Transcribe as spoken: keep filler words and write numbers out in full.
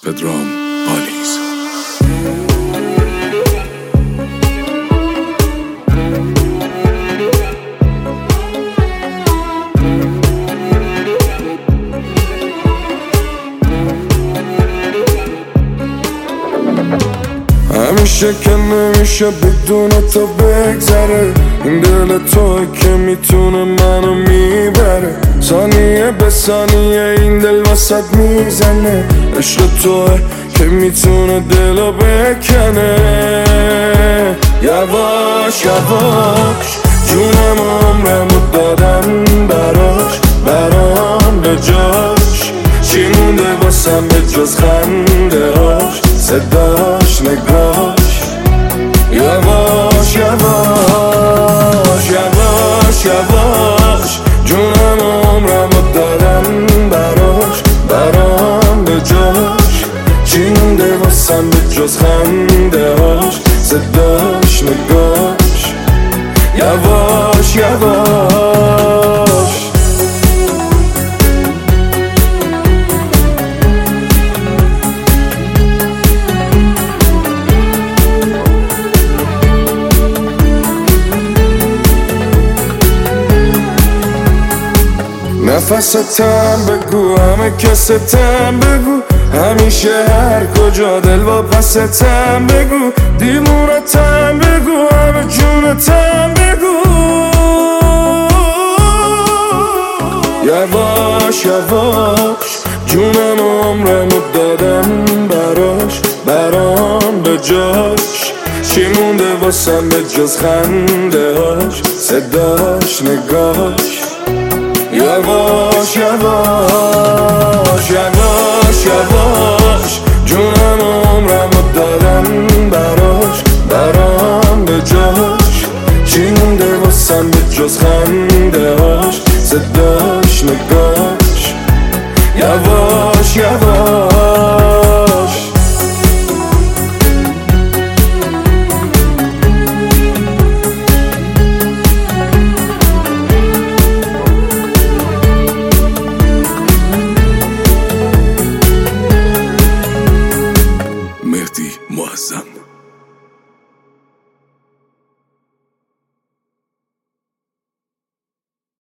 پدرام پالیز. همیشه که نمیشه بدون تو بگذره، این دل توی که میتونه منو میبره. ثانیه به ثانیه این دل واسد میزنه، عشق توی که میتونه دلو بکنه. یواش یواش جونم عمرمو دادم براش، برام به جاش چی مونده واسم به جز خنده هاش، صداش، نگاش. یواش یواش یواش یواش جونم عمرمو دادم براش، برام به جاش چی مونده واسم به جز خنده هاش، صداش، نگاش. یواش یواش نفستم بگو، همه کستم بگو، همیشه هر کجا دل با پستم بگو، دیوونتم بگو، همه جونتم بگو. یواش یواش جونم عمرمو دادم براش، برام به جاش چی مونده واسم به جز خنده هاش، صداش، نگاش. یواش یواش یواش یواش جونم عمرمو دادم براش، برام به جاش چی مونده واسم به جز خنده هاش، صداش، نگاش. یواش یواش